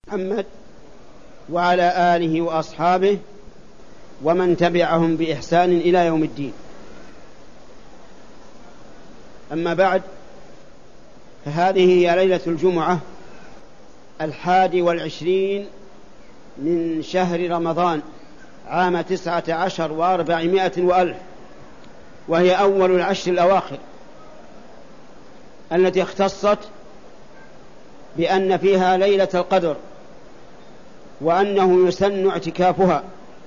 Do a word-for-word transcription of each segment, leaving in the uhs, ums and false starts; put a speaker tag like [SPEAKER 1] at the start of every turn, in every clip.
[SPEAKER 1] محمد وعلى آله وأصحابه ومن تبعهم بإحسان إلى يوم الدين. أما بعد، فهذه هي ليلة الجمعة الحادي والعشرين من شهر رمضان عام تسعة عشر وأربعمائة وألف، وهي أول العشر الأواخر التي اختصت بأن فيها ليلة القدر، وأنه يسن اعتكافها.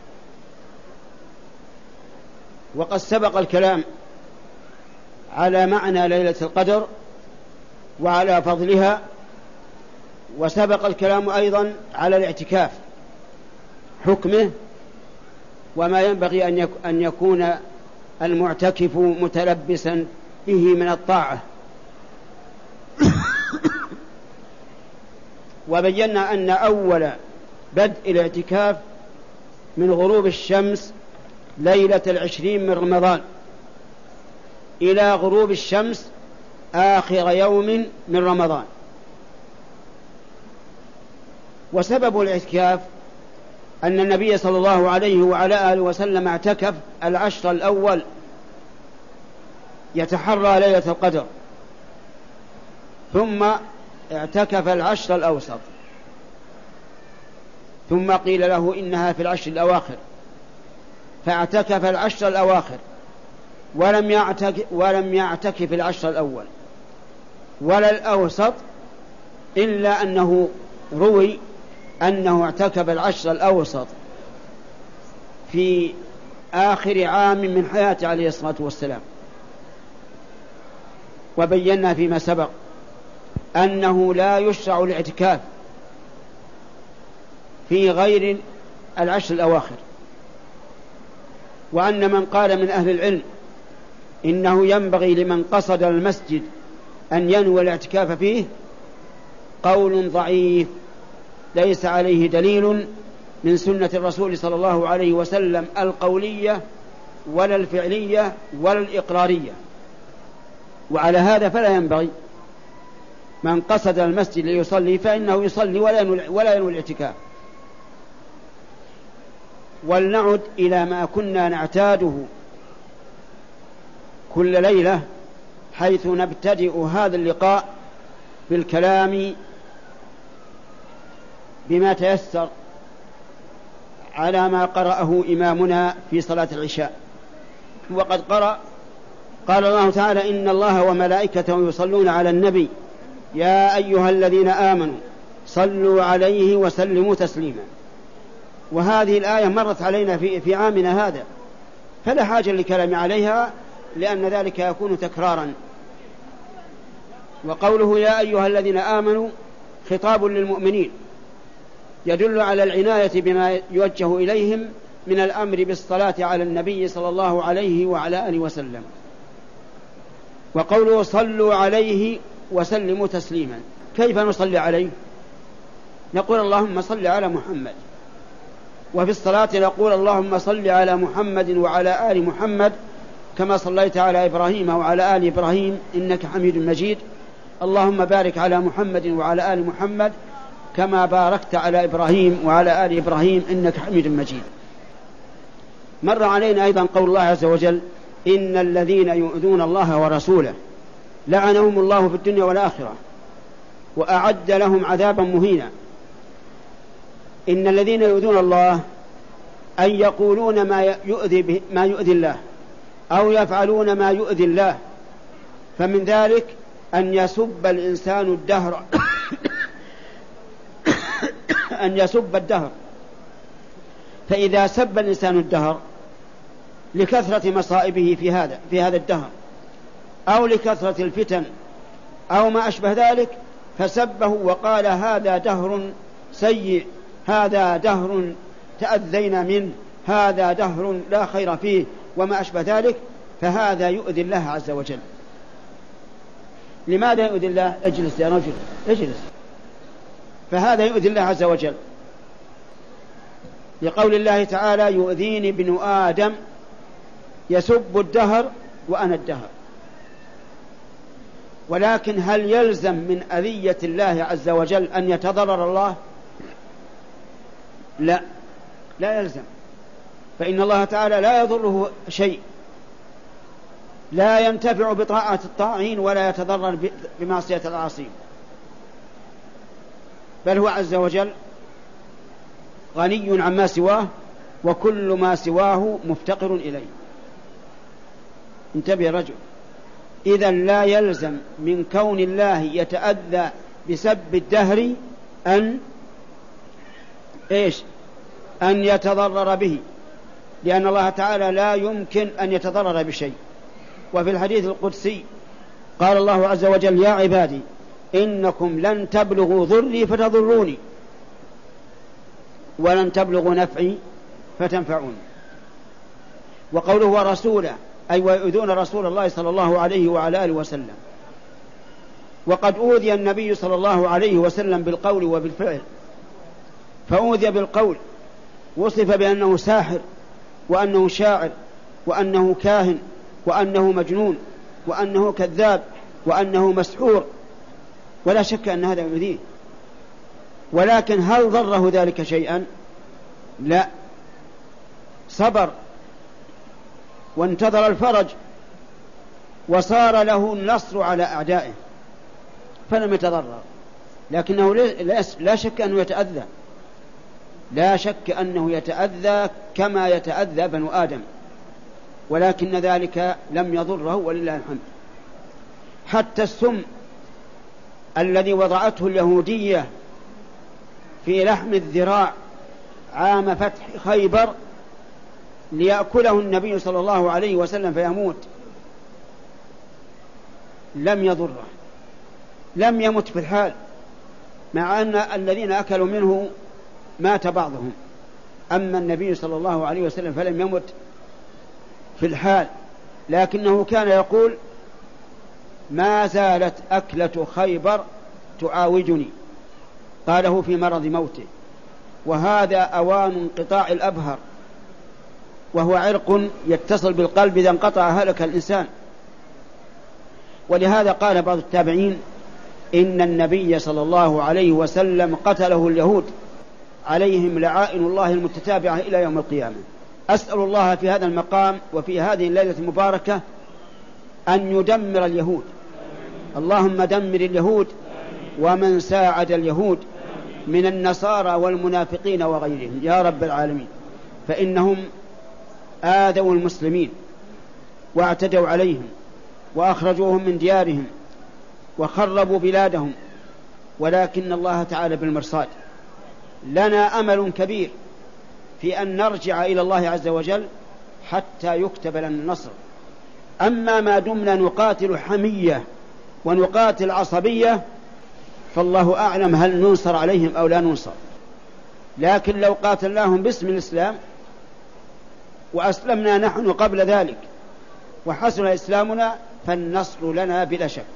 [SPEAKER 1] وقد سبق الكلام على معنى ليلة القدر وعلى فضلها، وسبق الكلام أيضا على الاعتكاف، حكمه، وما ينبغي أن يكون المعتكف متلبسا به من الطاعة. وبينا أن أول بدء الاعتكاف من غروب الشمس ليلة العشرين من رمضان إلى غروب الشمس آخر يوم من رمضان. وسبب الاعتكاف أن النبي صلى الله عليه وعلى آله وسلم اعتكف العشر الأول يتحرى ليلة القدر، ثم اعتكف العشر الأوسط، ثم قيل له إنها في العشر الأواخر، فاعتكف العشر الأواخر ولم يعتكف, ولم يعتكف العشر الأول ولا الأوسط، إلا أنه روي أنه اعتكف العشر الأوسط في آخر عام من حياته عليه الصلاة والسلام. وبينا فيما سبق أنه لا يشرع الاعتكاف في غير العشر الأواخر، وأن من قال من أهل العلم إنه ينبغي لمن قصد المسجد أن ينوي الاعتكاف فيه قول ضعيف ليس عليه دليل من سنة الرسول صلى الله عليه وسلم القولية ولا الفعلية ولا الإقرارية. وعلى هذا فلا ينبغي، من قصد المسجد ليصلي فإنه يصلي ولا ينوي الاعتكاف. ولنعد إلى ما كنا نعتاده كل ليلة، حيث نبتدئ هذا اللقاء بالكلام بما تيسر على ما قرأه إمامنا في صلاة العشاء. وقد قرأ قال الله تعالى: إن الله وملائكته يصلون على النبي يا أيها الذين آمنوا صلوا عليه وسلموا تسليما. وهذه الآية مرت علينا في, في عامنا هذا، فلا حاجة للكلام عليها، لأن ذلك يكون تكرارا. وقوله يا أيها الذين آمنوا خطاب للمؤمنين، يدل على العناية بما يوجه إليهم من الأمر بالصلاة على النبي صلى الله عليه وعلى آله وسلم. وقوله صلوا عليه وسلموا تسليما، كيف نصلي عليه؟ نقول اللهم صل على محمد، وفي الصلاة نقول اللهم صل على محمد وعلى آل محمد كما صليت على إبراهيم وعلى آل إبراهيم إنك حميد مجيد، اللهم بارك على محمد وعلى آل محمد كما باركت على إبراهيم وعلى آل إبراهيم إنك حميد مجيد. مر علينا أيضا قول الله عز وجل: إن الذين يؤذون الله ورسوله لعنهم الله في الدنيا والآخرة وأعد لهم عذابا مهينا. إن الذين يؤذون الله أن يقولون ما يؤذي, به ما يؤذي الله أو يفعلون ما يؤذي الله، فمن ذلك أن يسب الإنسان الدهر أن يسب الدهر. فإذا سب الإنسان الدهر لكثرة مصائبه في هذا في هذا الدهر، أو لكثرة الفتن أو ما أشبه ذلك، فسبه وقال هذا دهر سيء، هذا دهر تأذينا منه، هذا دهر لا خير فيه، وما أشبه ذلك، فهذا يؤذي الله عز وجل. لماذا يؤذي الله؟ اجلس يا رجل اجلس. فهذا يؤذي الله عز وجل، لقول الله تعالى: يؤذيني ابن آدم يسب الدهر وأنا الدهر. ولكن هل يلزم من أذية الله عز وجل أن يتضرر الله؟ لا لا يلزم، فإن الله تعالى لا يضره شيء، لا ينتفع بطاعة الطاعين ولا يتضرر بمعصية العاصين، بل هو عز وجل غني عما سواه، وكل ما سواه مفتقر إليه. انتبه يا رجل، إذا لا يلزم من كون الله يتأذى بسب الدهر أن إيش أن يتضرر به، لأن الله تعالى لا يمكن أن يتضرر بشيء. وفي الحديث القدسي قال الله عز وجل: يا عبادي إنكم لن تبلغوا ضري فتضروني ولن تبلغوا نفعي فتنفعوني. وقوله ورسوله أي ويؤذون رسول الله صلى الله عليه وعلى آله وسلم. وقد أوذي النبي صلى الله عليه وسلم بالقول وبالفعل، فأوذي بالقول، وصف بأنه ساحر وأنه شاعر وأنه كاهن وأنه مجنون وأنه كذاب وأنه مسحور، ولا شك أن هذا يؤذيه، ولكن هل ضره ذلك شيئا؟ لا، صبر وانتظر الفرج وصار له النصر على أعدائه فلم يتضرر، لكنه لا شك أنه يتأذى، لا شك أنه يتأذى كما يتأذى بنو آدم، ولكن ذلك لم يضره ولله الحمد. حتى السم الذي وضعته اليهودية في لحم الذراع عام فتح خيبر ليأكله النبي صلى الله عليه وسلم فيموت لم يضره، لم يمت في الحال، مع أن الذين أكلوا منه مات بعضهم، أما النبي صلى الله عليه وسلم فلم يمت في الحال، لكنه كان يقول: ما زالت أكلة خيبر تعاوجني، قاله في مرض موته، وهذا أوان انقطاع الأبهر، وهو عرق يتصل بالقلب، إذا انقطع هلك الإنسان. ولهذا قال بعض التابعين: إن النبي صلى الله عليه وسلم قتله اليهود عليهم لعائن الله المتتابعة إلى يوم القيامة. أسأل الله في هذا المقام وفي هذه الليلة المباركة أن يدمر اليهود، اللهم دمر اليهود ومن ساعد اليهود من النصارى والمنافقين وغيرهم يا رب العالمين، فإنهم آذوا المسلمين واعتدوا عليهم وأخرجوهم من ديارهم وخربوا بلادهم، ولكن الله تعالى بالمرصاد. لنا أمل كبير في أن نرجع إلى الله عز وجل حتى يكتب لنا النصر. أما ما دمنا نقاتل حمية ونقاتل عصبية فالله أعلم هل ننصر عليهم أو لا ننصر، لكن لو قاتلناهم باسم الإسلام وأسلمنا نحن قبل ذلك وحسن إسلامنا فالنصر لنا بلا شك.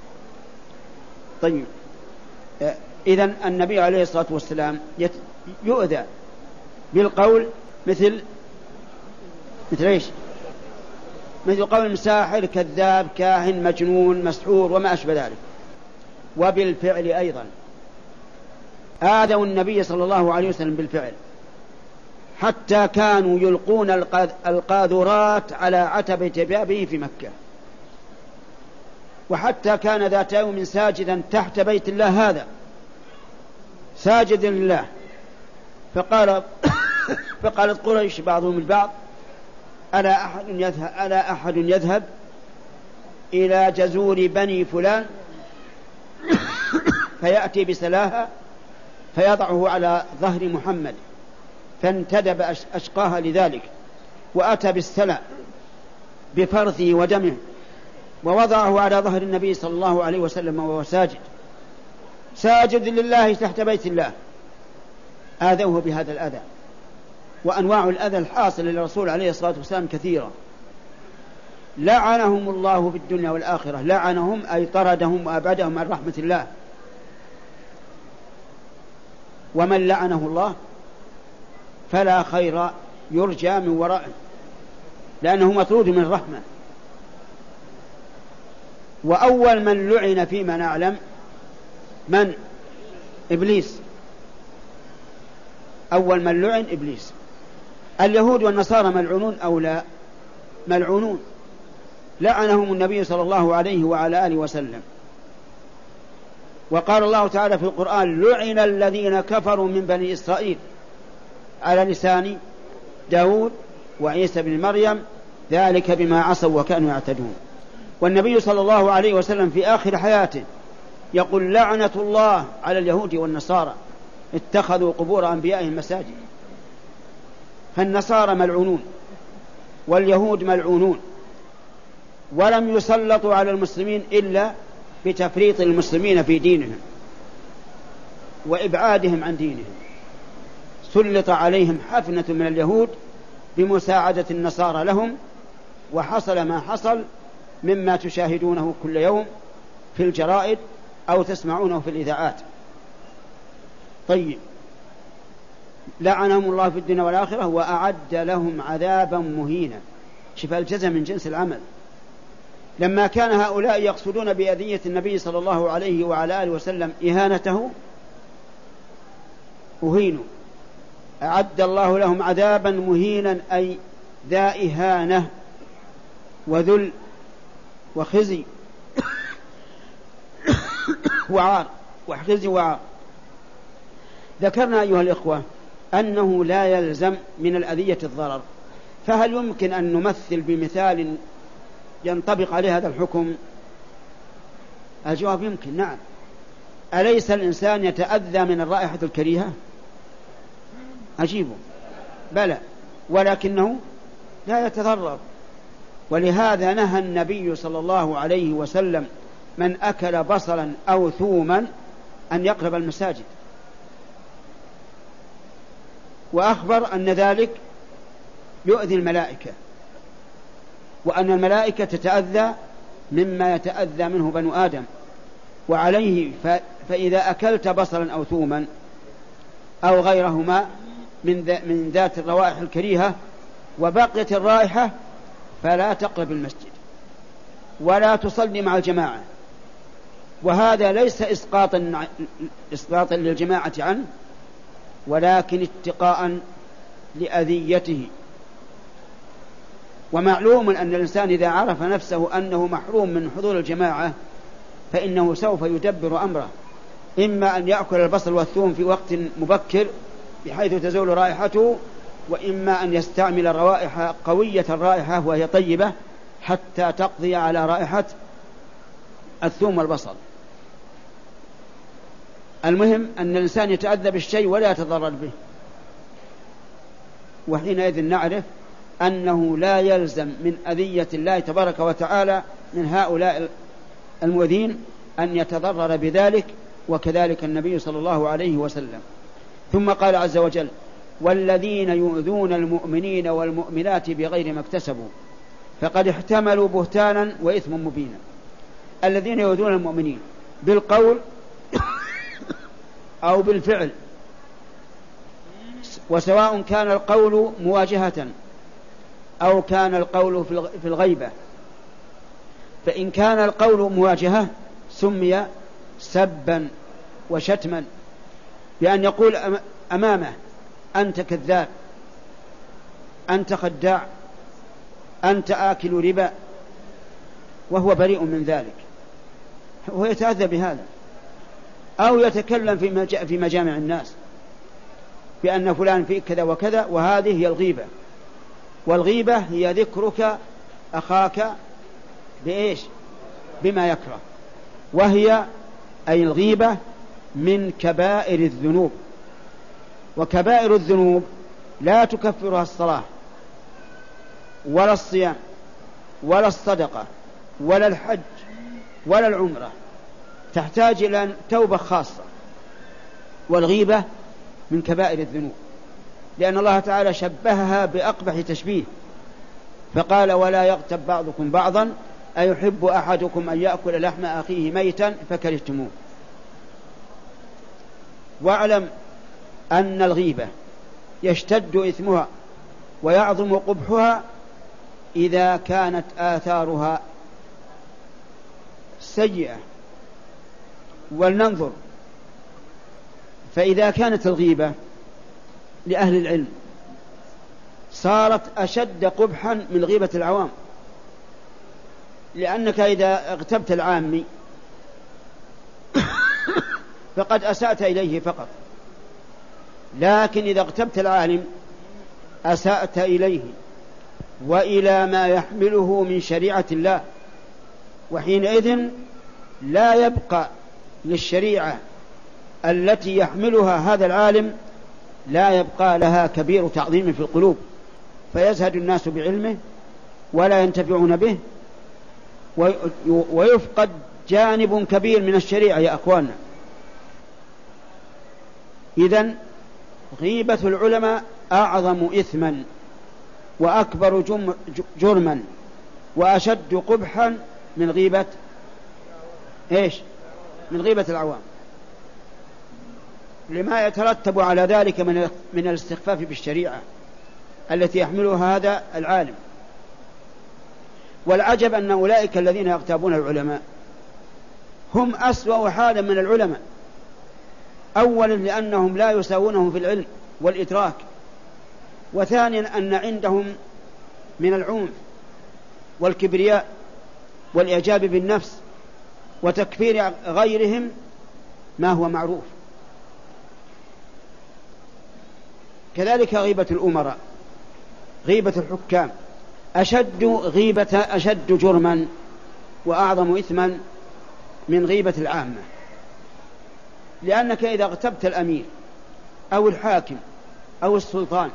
[SPEAKER 1] طيب، إذن النبي عليه الصلاة والسلام يؤذى بالقول مثل مثل إيش؟ مثل قول ساحر كذاب كاهن مجنون مسحور وما أشبه ذلك. وبالفعل أيضا آذوا النبي صلى الله عليه وسلم بالفعل، حتى كانوا يلقون القاذورات على عتبة بابه في مكة، وحتى كان ذات يوم ساجدا تحت بيت الله هذا ساجدا لله، فقال فقالت قريش بعضهم البعض: ألا أحد يذهب, ألا أحد يذهب إلى جزور بني فلان فيأتي بسلاها فيضعه على ظهر محمد؟ فانتدب أشقاها لذلك وأتى بالسلا بفرثه ودمه ووضعه على ظهر النبي صلى الله عليه وسلم وهو ساجد ساجد لله تحت بيت الله. آذوه بهذا الأذى، وأنواع الأذى الحاصل للرسول عليه الصلاة والسلام كثيرة. لعنهم الله في الدنيا والآخرة، لعنهم أي طردهم وأبعدهم عن رحمة الله. ومن لعنه الله فلا خير يرجى من ورائه، لأنه مطرود من الرحمة. وأول من لعن فيما نعلم من؟ إبليس. أول من لعن إبليس. اليهود والنصارى ملعونون أو لا؟ ملعونون، لعنهم النبي صلى الله عليه وعلى آله وسلم. وقال الله تعالى في القرآن: لعن الذين كفروا من بني إسرائيل على لسان داود وعيسى بن مريم ذلك بما عصوا وكانوا يعتدون. والنبي صلى الله عليه وسلم في آخر حياته يقول: لعنة الله على اليهود والنصارى اتخذوا قبور أنبيائهم مساجد. فالنصارى ملعونون واليهود ملعونون، ولم يسلطوا على المسلمين إلا بتفريط المسلمين في دينهم وإبعادهم عن دينهم. سلط عليهم حفنة من اليهود بمساعدة النصارى لهم، وحصل ما حصل مما تشاهدونه كل يوم في الجرائد أو تسمعونه في الإذاعات. طيب، لعنهم الله في الدنيا والآخرة وأعد لهم عذابا مهينا. شوف الجزاء من جنس العمل. لما كان هؤلاء يقصدون بأذية النبي صلى الله عليه وعلى آله وسلم إهانته أهينوا، أعد الله لهم عذابا مهينا، أي ذا إهانة وذل وخزي وعار وخزي وعار. ذكرنا أيها الإخوة أنه لا يلزم من الأذية الضرر، فهل يمكن أن نمثل بمثال ينطبق عليه هذا الحكم؟ الجواب يمكن، نعم. أليس الإنسان يتأذى من الرائحة الكريهة؟ أجيبه بلى، ولكنه لا يتضرر. ولهذا نهى النبي صلى الله عليه وسلم من أكل بصلا أو ثوما أن يقرب المساجد، وأخبر أن ذلك يؤذي الملائكة، وأن الملائكة تتأذى مما يتأذى منه بنو آدم. وعليه فإذا أكلت بصلا أو ثوما أو غيرهما من ذات الروائح الكريهة وبقيت الرائحة فلا تقرب المسجد ولا تصلي مع الجماعة. وهذا ليس إسقاطا إسقاطا للجماعة عنه، ولكن اتقاء لأذيته. ومعلوم أن الإنسان إذا عرف نفسه أنه محروم من حضور الجماعة فإنه سوف يدبر أمره، إما أن يأكل البصل والثوم في وقت مبكر بحيث تزول رائحته، وإما أن يستعمل روائح قوية الرائحة وهي طيبة حتى تقضي على رائحة الثوم والبصل. المهم أن الإنسان يتأذى بالشيء ولا يتضرر به، وحينئذ نعرف أنه لا يلزم من أذية الله تبارك وتعالى من هؤلاء المؤذين أن يتضرر بذلك، وكذلك النبي صلى الله عليه وسلم. ثم قال عز وجل: والذين يؤذون المؤمنين والمؤمنات بغير ما اكتسبوا فقد احتملوا بهتانا وإثما مبينا. الذين يؤذون المؤمنين بالقول أو بالفعل، وسواء كان القول مواجهة أو كان القول في الغيبة. فإن كان القول مواجهة سمي سبا وشتما، بأن يقول أمامه: أنت كذاب، أنت خداع، أنت آكل ربا، وهو بريء من ذلك، هو يتأذى بهذا. أو يتكلم في مجامع الناس بأن فلان فيه كذا وكذا، وهذه هي الغيبة. والغيبة هي ذكرك أخاك بإيش؟ بما يكره، وهي أي الغيبة من كبائر الذنوب. وكبائر الذنوب لا تكفرها الصلاة ولا الصيام ولا الصدقة ولا الحج ولا العمرة، تحتاج إلى توبة خاصة. والغيبة من كبائر الذنوب، لأن الله تعالى شبهها بأقبح تشبيه، فقال: ولا يغتب بعضكم بعضا أيحب أحدكم أن يأكل لحم أخيه ميتا فكرهتموه. واعلم أن الغيبة يشتد إثمها ويعظم قبحها إذا كانت آثارها سيئة. ولننظر، فإذا كانت الغيبة لأهل العلم صارت أشد قبحا من غيبة العوام، لأنك إذا اغتبت العامي فقد أسأت إليه فقط، لكن إذا اغتبت العالم أسأت إليه وإلى ما يحمله من شريعة الله، وحينئذ لا يبقى للشريعة التي يحملها هذا العالم لا يبقى لها كبير تعظيم في القلوب، فيزهد الناس بعلمه ولا ينتفعون به، ويفقد جانب كبير من الشريعة يا أخوانا. إذن غيبة العلماء أعظم إثما وأكبر جرما وأشد قبحا من غيبة إيش؟ من غيبة العوام، لما يترتب على ذلك من من الاستخفاف بالشريعة التي يحملها هذا العالم. والعجب أن أولئك الذين يغتابون العلماء هم أسوأ حالا من العلماء، أولا لأنهم لا يساوونهم في العلم والإدراك، وثانيا أن عندهم من العنف والكبرياء والإعجاب بالنفس وتكفير غيرهم ما هو معروف. كذلك غيبة الأمراء، غيبة الحكام أشد غيبة أشد جرما وأعظم إثما من غيبة العامة، لأنك إذا اغتبت الأمير أو الحاكم أو السلطان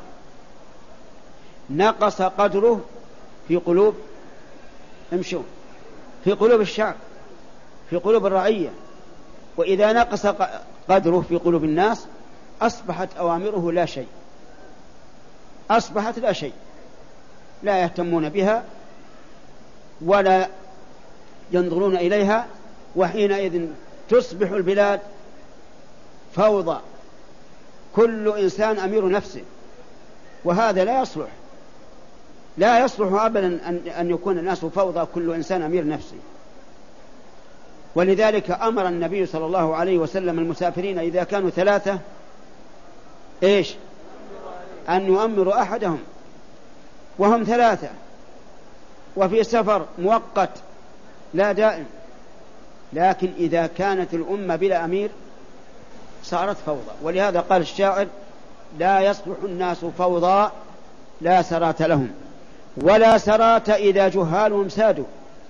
[SPEAKER 1] نقص قدره في قلوب امشوا في قلوب الشعب، في قلوب الرعية، وإذا نقص قدره في قلوب الناس أصبحت أوامره لا شيء، أصبحت لا شيء، لا يهتمون بها ولا ينظرون إليها، وحينئذ تصبح البلاد فوضى، كل إنسان أمير نفسه، وهذا لا يصلح، لا يصلح أبدا أن يكون الناس فوضى كل إنسان أمير نفسه. ولذلك أمر النبي صلى الله عليه وسلم المسافرين إذا كانوا ثلاثة إيش؟ أن يؤمروا أحدهم وهم ثلاثة وفي سفر مؤقت لا دائم، لكن إذا كانت الأمة بلا أمير صارت فوضى. ولهذا قال الشاعر: لا يصلح الناس فوضى لا سرات لهم ولا سرات إذا جهالهم سادوا.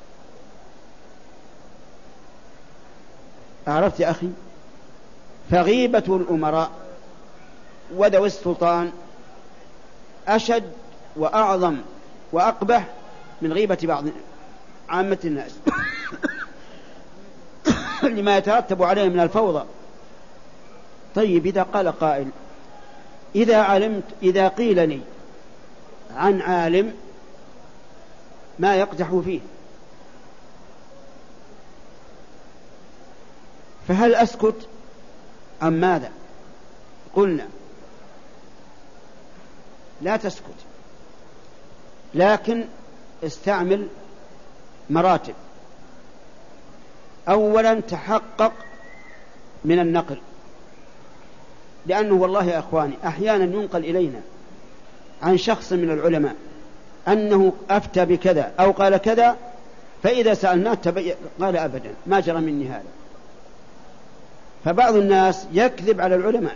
[SPEAKER 1] أعرفت يا أخي؟ فغيبة الأمراء وذوي السلطان أشد وأعظم وأقبح من غيبة بعض عامة الناس لما يترتب عليه من الفوضى. طيب، إذا قال قائل: إذا علمت إذا قيل لي عن عالم ما يقدح فيه فهل أسكت أم ماذا؟ قلنا: لا تسكت، لكن استعمل مراتب. أولا تحقق من النقل، لأنه والله يا أخواني أحيانا ينقل إلينا عن شخص من العلماء أنه أفتى بكذا أو قال كذا، فإذا سألناه قال: أبدا ما جرى مني هذا. فبعض الناس يكذب على العلماء،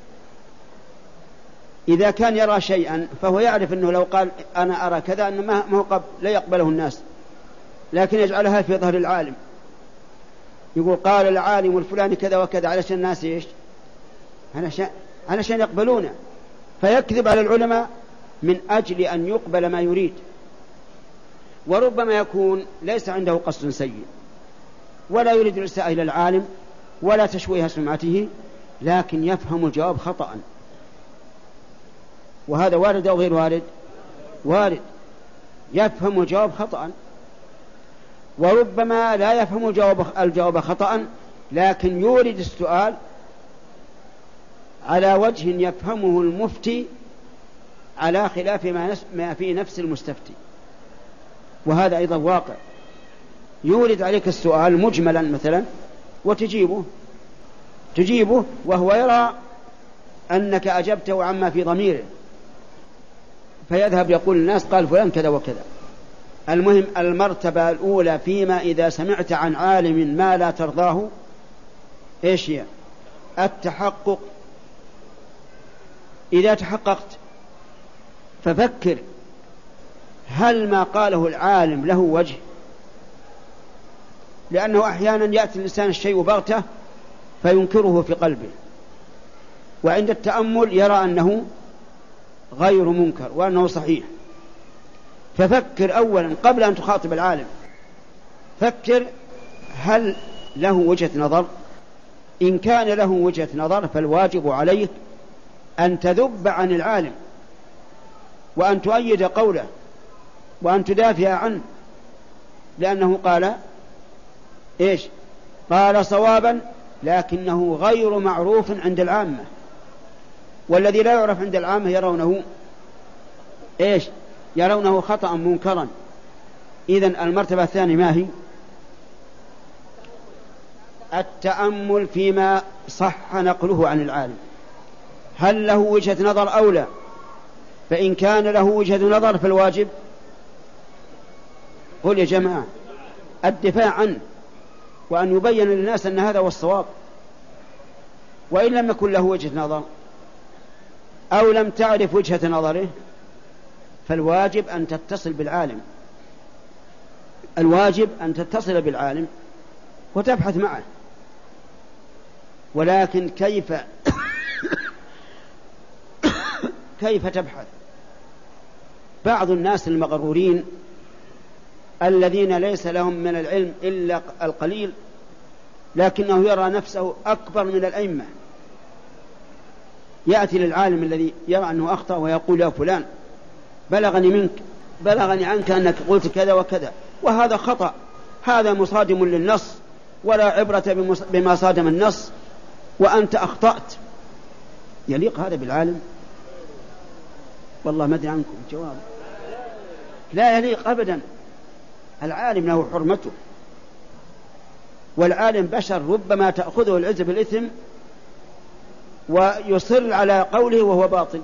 [SPEAKER 1] إذا كان يرى شيئا فهو يعرف أنه لو قال أنا أرى كذا أنه ما هو لا يقبله الناس، لكن يجعلها في ظهر العالم، يقول قال العالم الفلاني كذا وكذا علشان الناس إيش؟ علشان, علشان يقبلونه، فيكذب على العلماء من أجل أن يقبل ما يريد. وربما يكون ليس عنده قصد سيء ولا يريد الإساءة إلى العالم ولا تشويه سمعته، لكن يفهم الجواب خطأ، وهذا وارد أو غير وارد؟ وارد، يفهم الجواب خطأ. وربما لا يفهم الجواب, الجواب خطأ، لكن يورد السؤال على وجه يفهمه المفتي على خلاف ما في نفس المستفتي، وهذا أيضا واقع. يورد عليك السؤال مجملا مثلا وتجيبه تجيبه وهو يرى أنك أجبته عما في ضميره، فيذهب يقول الناس قال فلان كذا وكذا. المهم المرتبة الأولى فيما إذا سمعت عن عالم ما لا ترضاه إيش هي؟ التحقق. إذا تحققت ففكر هل ما قاله العالم له وجه، لأنه أحيانا يأتي الإنسان الشيء بغته فينكره في قلبه، وعند التأمل يرى أنه غير منكر وأنه صحيح. ففكر أولا قبل أن تخاطب العالم، فكر هل له وجهة نظر. إن كان له وجهة نظر فالواجب عليك أن تذب عن العالم وأن تؤيد قوله وأن تدافع عنه، لأنه قال إيش؟ قال صوابا لكنه غير معروف عند العامة، والذي لا يعرف عند العامة يرونه إيش؟ يرونه خطأ منكرا. إذن المرتبة الثانية ما هي؟ التأمل فيما صح نقله عن العالم، هل له وجهة نظر أو لا؟ فإن كان له وجهة نظر فالواجب قل يا جماعة الدفاع عنه وأن يبين للناس أن هذا هو الصواب. وإن لم يكن له وجهة نظر أو لم تعرف وجهة نظره فالواجب أن تتصل بالعالم، الواجب أن تتصل بالعالم وتبحث معه. ولكن كيف كيف تبحث؟ بعض الناس المغرورين الذين ليس لهم من العلم إلا القليل لكنه يرى نفسه أكبر من الأئمة، يأتي للعالم الذي يرى أنه أخطأ ويقول يا فلان بلغني منك بلغني عنك أنك قلت كذا وكذا وهذا خطأ، هذا مصادم للنص ولا عبرة بما صادم النص وأنت أخطأت. يليق هذا بالعالم؟ والله ما أدري عنكم جواب. لا يليق أبدا. العالم له حرمته، والعالم بشر ربما تأخذه العزة بالإثم ويصر على قوله وهو باطل،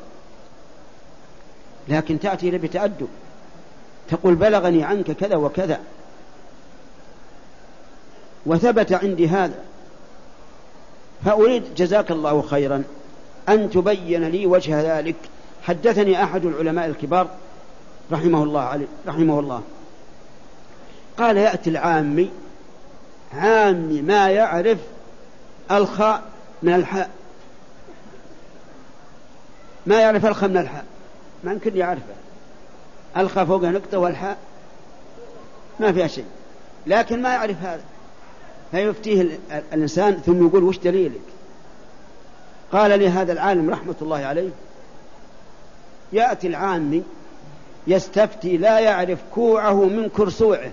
[SPEAKER 1] لكن تأتي له بتأدب تقول بلغني عنك كذا وكذا وثبت عندي هذا، فأريد جزاك الله خيرا أن تبين لي وجه ذلك. حدثني أحد العلماء الكبار رحمه الله عليه رحمه الله قال يأتي العامي عامي ما يعرف الخاء من الحاء، ما يعرف الخاء من الحاء، ما يمكن يعرفه، الخاء فوق نقطة والحاء ما فيها شيء، لكن ما يعرف هذا، فيفتيه الإنسان ثم يقول وش دليلك؟ قال لي هذا العالم رحمة الله عليه يأتي العامي يستفتي لا يعرف كوعه من كرسوعه،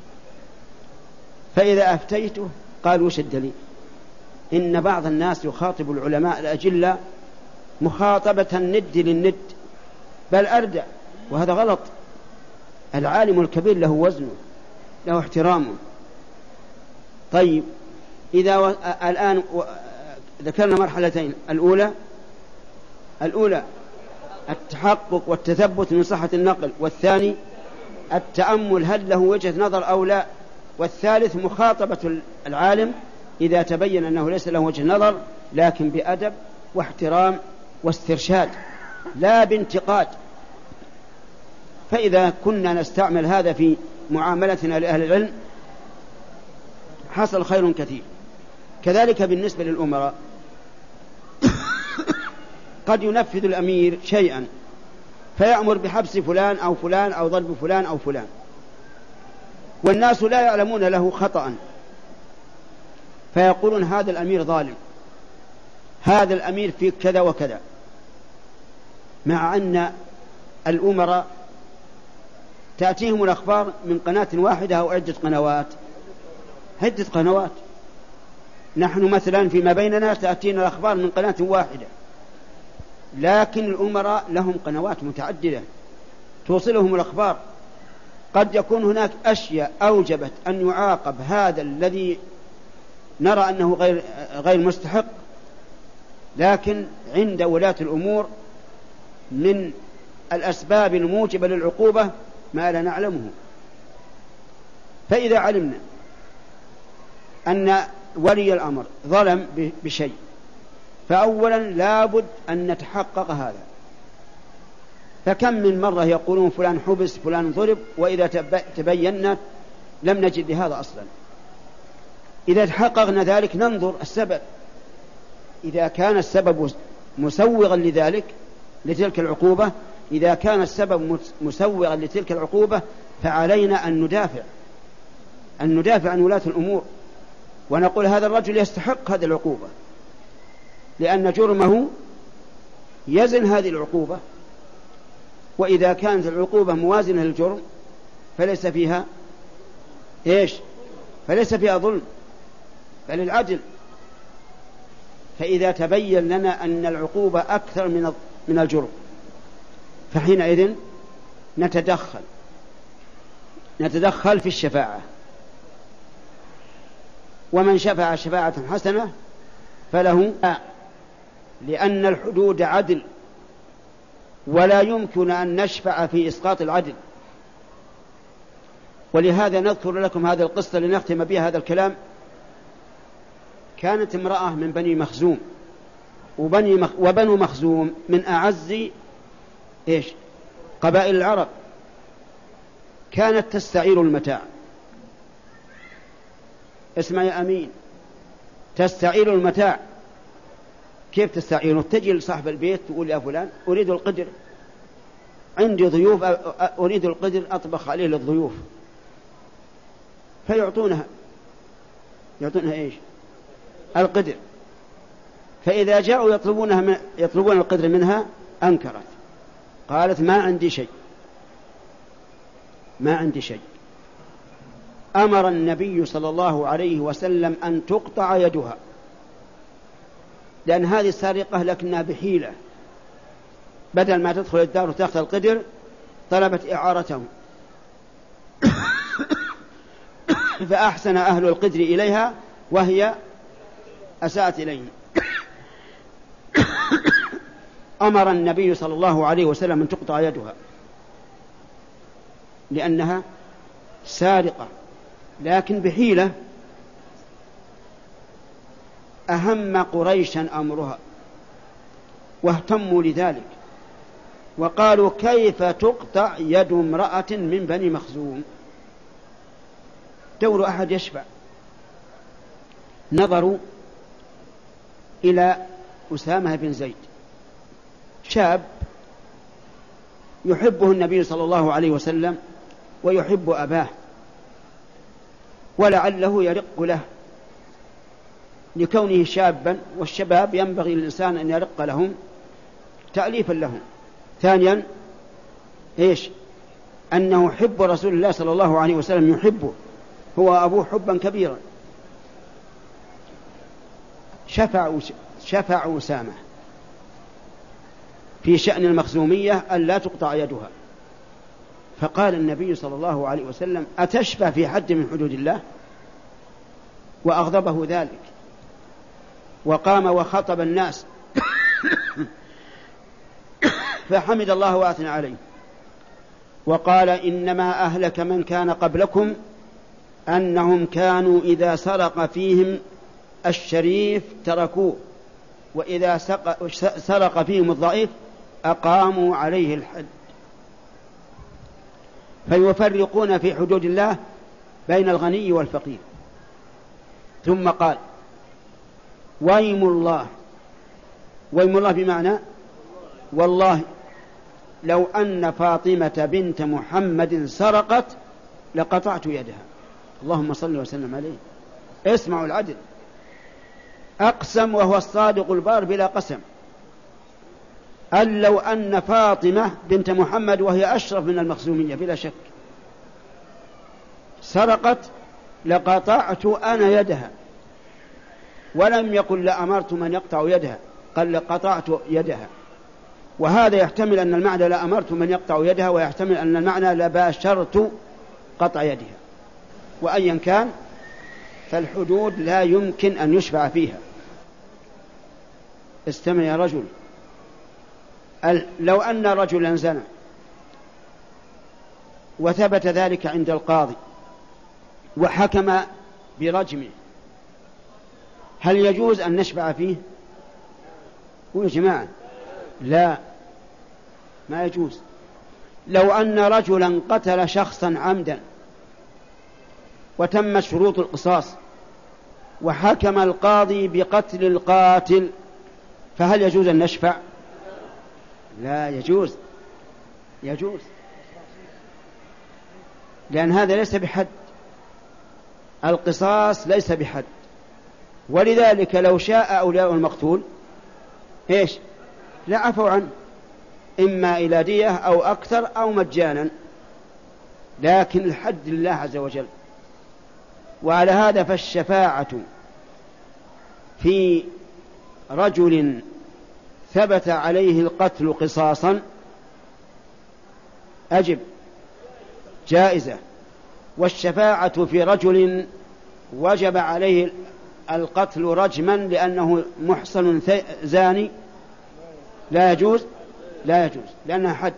[SPEAKER 1] فإذا أفتيته قال وش الدليل؟ إن بعض الناس يخاطب العلماء الأجلة مخاطبة الند للند بل أردع، وهذا غلط. العالم الكبير له وزنه له احترامه. طيب إذا و... الآن و... ذكرنا مرحلتين، الأولى الأولى التحقق والتثبت من صحة النقل، والثاني التأمل هل له وجهة نظر أو لا، والثالث مخاطبة العالم إذا تبين أنه ليس له وجه نظر لكن بأدب واحترام واسترشاد لا بانتقاد. فإذا كنا نستعمل هذا في معاملتنا لأهل العلم حصل خير كثير. كذلك بالنسبة للأمراء قد ينفذ الأمير شيئا فيأمر بحبس فلان أو فلان أو ضرب فلان أو فلان والناس لا يعلمون له خطأ، فيقولون هذا الأمير ظالم، هذا الأمير فيه كذا وكذا، مع أن الأمراء تأتيهم الأخبار من قناة واحدة أو عدة قنوات عدة قنوات. نحن مثلا فيما بيننا تأتينا الأخبار من قناة واحدة، لكن الأمراء لهم قنوات متعددة توصلهم الأخبار. قد يكون هناك أشياء أوجبت أن يعاقب هذا الذي نرى أنه غير غير مستحق، لكن عند ولاة الأمور من الأسباب الموجبة للعقوبة ما لا نعلمه. فإذا علمنا أن ولي الأمر ظلم بشيء، فأولا لابد أن نتحقق هذا. فكم من مرة يقولون فلان حبس فلان ضرب، وإذا تبينا لم نجد لهذا أصلا. إذا تحققنا ذلك ننظر السبب، إذا كان السبب مسوغا لذلك لتلك العقوبة، إذا كان السبب مسوغا لتلك العقوبة فعلينا أن ندافع أن ندافع عن ولاة الأمور، ونقول هذا الرجل يستحق هذه العقوبة لأن جرمه يزن هذه العقوبة. وإذا كانت العقوبة موازنة للجرم فليس فيها إيش؟ فليس فيها ظلم بل العدل. فإذا تبين لنا أن العقوبة أكثر من من الجرم فحينئذ نتدخل نتدخل في الشفاعة. ومن شفع شفاعة حسنة فله، لأن الحدود عدل ولا يمكن أن نشفع في إسقاط العدل. ولهذا نذكر لكم هذه القصة لنختم بها هذا الكلام. كانت امرأة من بني مخزوم، وبني مخ... وبنو مخزوم من أعز إيش؟ قبائل العرب. كانت تستعير المتاع. اسمع يا أمين، تستعير المتاع. كيف تستعيره؟ تجي لصاحب البيت تقول يا فلان أريد القدر، عندي ضيوف أريد القدر أطبخ عليه للضيوف، فيعطونها يعطونها إيش؟ القدر. فإذا جاءوا يطلبونها من يطلبون القدر منها أنكرت، قالت ما عندي شيء ما عندي شيء. أمر النبي صلى الله عليه وسلم أن تقطع يدها، لأن هذه سارقة لكنها بحيلة، بدل ما تدخل الدار وتأخذ القدر طلبت إعارته فأحسن أهل القدر إليها وهي أساءت إليه. أمر النبي صلى الله عليه وسلم أن تقطع يدها لأنها سارقة لكن بحيلة. أهم قريشا أمرها واهتموا لذلك وقالوا كيف تقطع يد امرأة من بني مخزوم؟ دور أحد يشفع. نظروا إلى أسامة بن زيد، شاب يحبه النبي صلى الله عليه وسلم ويحب أباه، ولعله يرق له لكونه شابا، والشباب ينبغي للإنسان أن يرق لهم تأليفا لهم. ثانيا إيش؟ أنه حب رسول الله صلى الله عليه وسلم، يحبه هو أبوه حبا كبيرا. شفع شفع أسامة في شأن المخزومية أن لا تقطع يدها. فقال النبي صلى الله عليه وسلم أتشفع في حد من حدود الله؟ وأغضبه ذلك، وقام وخطب الناس فحمد الله وأثنى عليه وقال إنما أهلك من كان قبلكم أنهم كانوا إذا سرق فيهم الشريف تركوه، وإذا سرق فيهم الضعيف أقاموا عليه الحد. فيفرقون في حدود الله بين الغني والفقير. ثم قال ويم الله، ويم الله بمعنى والله لو أن فاطمة بنت محمد سرقت لقطعت يدها. اللهم صل وسلم عليه. اسمعوا العدل، أقسم وهو الصادق البار بلا قسم، أن لو أن فاطمة بنت محمد وهي أشرف من المخزومية بلا شك سرقت لقطعت أنا يدها، ولم يقل لأمرت من يقطع يدها، قال لقطعت يدها. وهذا يحتمل أن المعنى لأمرت من يقطع يدها، ويحتمل أن المعنى لباشرت قطع يدها. وأيا كان فالحدود لا يمكن أن يشفع فيها. استمع يا رجل، لو أن رجلا زنى وثبت ذلك عند القاضي وحكم برجمه، هل يجوز أن نشفع فيه؟ قولوا يا جماعة. لا، ما يجوز. لو أن رجلا قتل شخصا عمدا وتم شروط القصاص وحكم القاضي بقتل القاتل، فهل يجوز أن نشفع؟ لا يجوز. يجوز لأن هذا ليس بحد، القصاص ليس بحد. ولذلك لو شاء أولياء المقتول إيش؟ لا عفوا عنه، إما إلى دية أو أكثر أو مجانا، لكن الحد لله عز وجل. وعلى هذا فالشفاعة في رجل ثبت عليه القتل قصاصا أجب جائزة، والشفاعة في رجل وجب عليه القتل رجما لأنه محصن زاني لا يجوز. لا يجوز لأنها حد.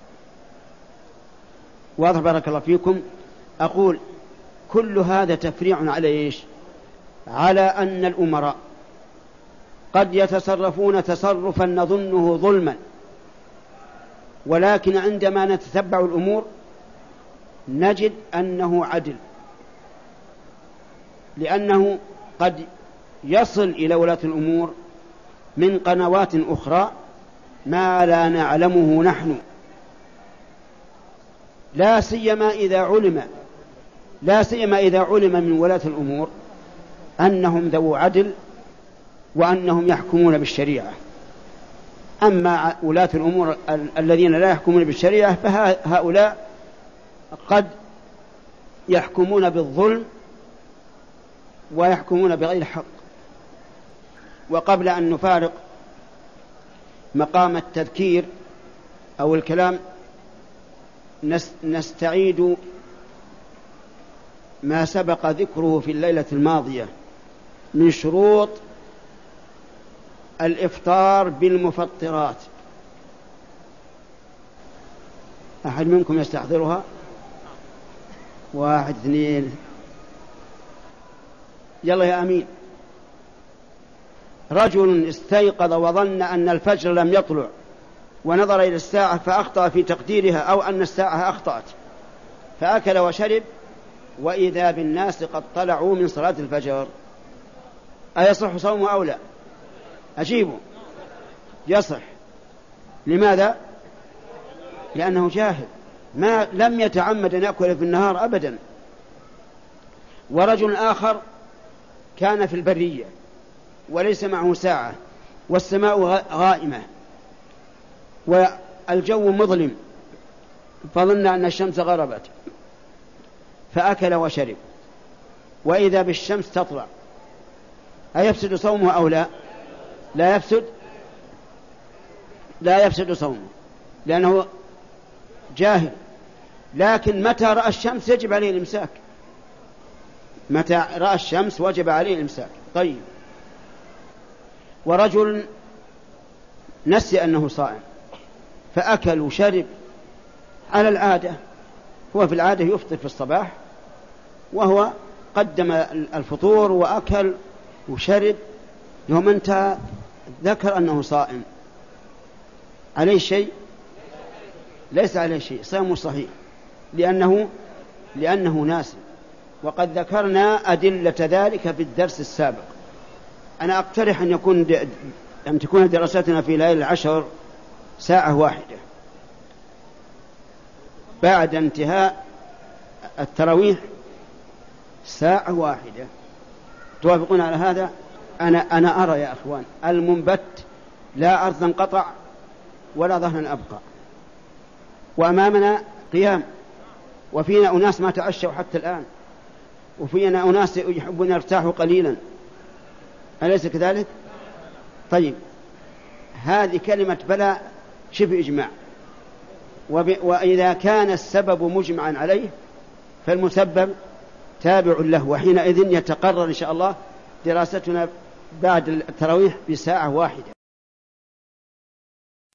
[SPEAKER 1] واضح بارك الله فيكم. أقول كل هذا تفريع على إيش؟ على أن الأمراء قد يتصرفون تصرفا نظنه ظلما، ولكن عندما نتتبع الأمور نجد أنه عدل، لأنه قد يصل إلى ولاة الأمور من قنوات أخرى ما لا نعلمه نحن، لا سيما إذا علم لا سيما إذا علم من ولاة الأمور أنهم ذو عدل وأنهم يحكمون بالشريعة. أما ولاة الأمور الذين لا يحكمون بالشريعة فهؤلاء قد يحكمون بالظلم ويحكمون بغير حق. وقبل أن نفارق مقام التذكير أو الكلام نستعيد ما سبق ذكره في الليلة الماضية من شروط الإفطار بالمفطرات. أحد منكم يستحضرها؟ واحد اثنين، يلا يا أمين. رجل استيقظ وظن أن الفجر لم يطلع ونظر إلى الساعة فأخطأ في تقديرها أو أن الساعة أخطأت، فأكل وشرب وإذا بالناس قد طلعوا من صلاة الفجر، أيصح صومه أو لا؟ أجيبه يصح. لماذا؟ لأنه جاهل، ما لم يتعمد أن يأكل في النهار أبدا. ورجل آخر كان في البرية وليس معه ساعة والسماء غائمة والجو مظلم، فظن أن الشمس غربت فأكل وشرب وإذا بالشمس تطلع، أيفسد صومه أو لا؟ لا يفسد لا يفسد صومه لأنه جاهل. لكن متى رأى الشمس يجب عليه الإمساك، متى رأى الشمس وجب عليه الإمساك. طيب، ورجل نسي أنه صائم فأكل وشرب على العادة، هو في العادة يفطر في الصباح وهو قدم الفطور وأكل وشرب، يوم انتهى ذكر أنه صائم، عليه شيء؟ ليس عليه شيء، صيامه صحيح لأنه لأنه ناسي. وقد ذكرنا أدلة ذلك في الدرس السابق. أنا أقترح أن يكون د... أن تكون دراستنا في ليالي العشر ساعة واحدة بعد انتهاء التراويح، ساعة واحدة. توافقون على هذا؟ أنا أنا أرى يا أخوان المنبت لا أرضا قطع ولا ظهرا أبقى، وأمامنا قيام، وفينا أناس ما تعشوا حتى الآن، وفينا أناس يحبون يرتاحوا قليلا، أليس كذلك؟ طيب، هذه كلمة بلا شبه إجماع، وإذا كان السبب مجمعا عليه فالمسبب تابع له، وحينئذ يتقرر إن شاء الله دراستنا بعد التراويح بساعة واحدة.